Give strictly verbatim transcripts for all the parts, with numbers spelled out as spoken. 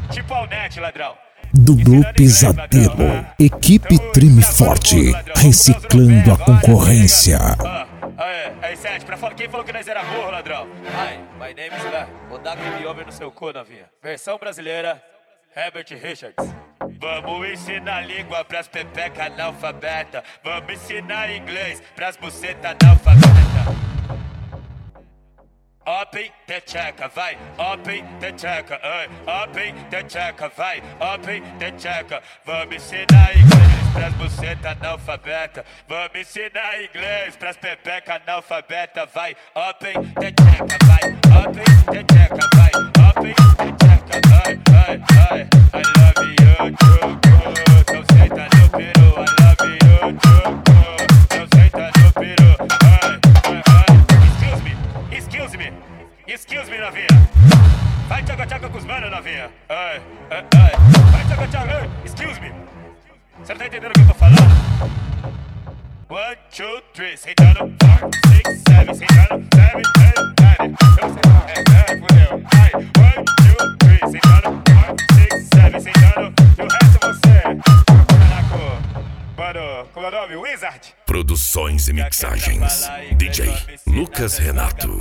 Tipo ao net, ladrão. Dublô Pesadelo, equipe Trime Forte, reciclando a concorrência. Aí, aí, Sete, pra falar, quem falou que nós era burro, ladrão? Hi, my name is Lá. Vou dar aquele over no seu cu, novinha. Versão brasileira, Herbert Richards. Vamos ensinar língua pras pepeca analfabeta. Vamos ensinar inglês pras buceta analfabeta. Open the checa, vai, open the checa, ai, open the checa, vai, open the checa. Vamos ensinar inglês pras buceta analfabeta. Vamos ensinar inglês pras pepeca analfabeta, vai, open the checa, vai, open the checa, vai, open the checa, ai, ai, ai. I love you, truco, então senta no peru, I love you, truco, então senta no peru, ai, ai, ai. Excuse me, excuse me, excuse me, novinha. Vai tchaca tchaca com os manos, novinha. Ai, ai, ai. Vai tchaca tchaca, ai, excuse me. Você não tá entendendo o que eu tô falando? One, two, three, sentando, four, six, seven, sentando, seven, eight, nine. Eu sei, é, é, fudeu. Ai, one, two, three, sentando, four, six, seven, sentando. E o resto você. Caraca, mano, como é o nome? Wizard. Produções e mixagens, D J Lucas Renato.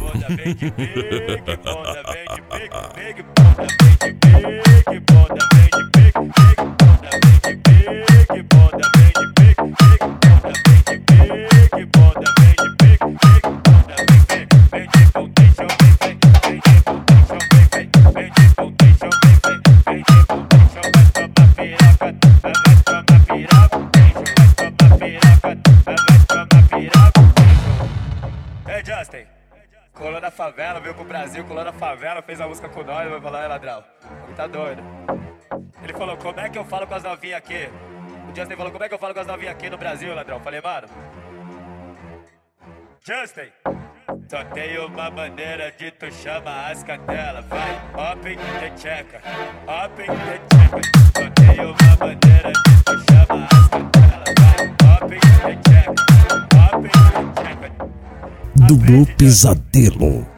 Justin, colou na favela, veio pro Brasil, colou na favela, fez a música com nós, vai falar, é ladrão, ele tá doido. Ele falou, como é que eu falo com as novinhas aqui? O Justin falou, como é que eu falo com as novinhas aqui no Brasil, ladrão? Falei, mano, Justin, só tem uma maneira de tu chama as cadelas, vai, open the checa, open the checa. Só tem uma maneira de tu chama as cadelas, vai, open the checa, open the checa. Dublô Pesadelo.